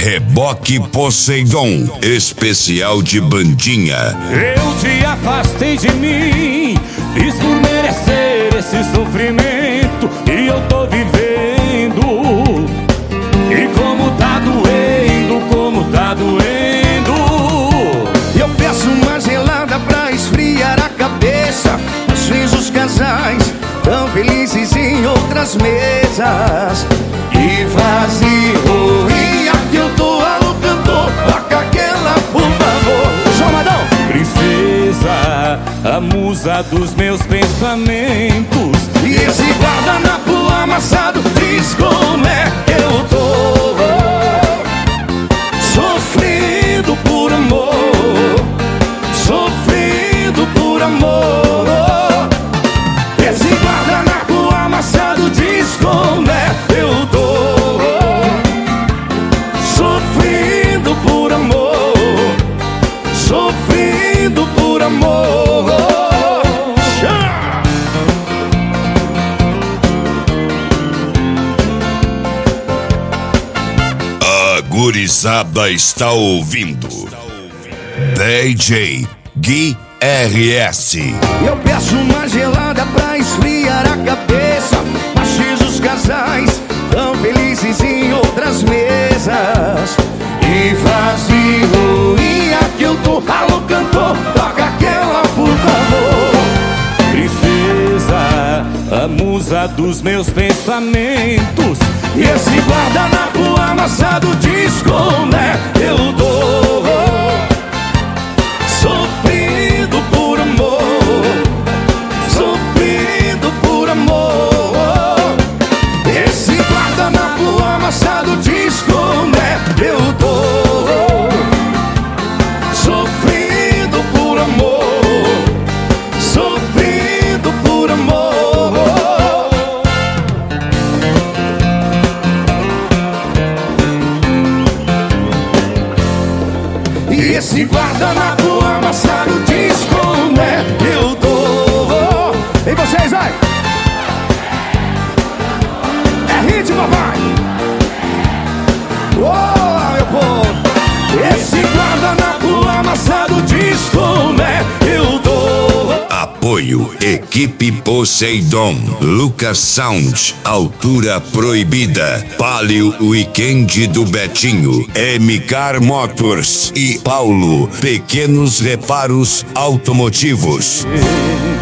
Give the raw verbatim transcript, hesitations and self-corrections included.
Reboque Poseidon, especial de bandinha. Eu te afastei de mim, fiz por merecer esse sofrimento e eu tô vivendo. E como tá doendo, como tá doendo. Eu peço uma gelada pra esfriar a cabeça. Às vezes os casais tão felizes em outras mesas. E vazio, e aqui eu tô alô cantor, toca aquela por favor. Chamadão! Princesa, a musa dos meus pensamentos. E esse guardanapo amassado diz como é que eu tô. Sofrendo por amor, sofrendo por amor. Esse guardanapo amassado diz como é que eu tô. Sofrendo por amor, sofrendo por amor. A gurizada está ouvindo D J Gui R S. Eu peço uma gelada pra esfriar a cabeça. Achis os casais tão felizes em outras mesas. E vazio, e aqui eu tô, alô cantor, toca aquela por favor. Princesa, a musa dos meus pensamentos. E esse guardanapo amassado diz como é que eu dou. Sofrendo por amor, sofrendo por amor. Esse guardanapo amassado diz como é que eu dou. Sofrendo por amor, sofrendo por amor. E esse guardanapo amassado diz como é que eu tô. E vocês, vai! É ritmo, papai! Oh, meu povo! Esse guardanapo amassado diz como é que eu tô. Apoio Equipe Poseidon, Lucas Sound, Altura Proibida, Palio Weekend do Betinho, M-Car Motors e Paulo, Pequenos Reparos Automotivos.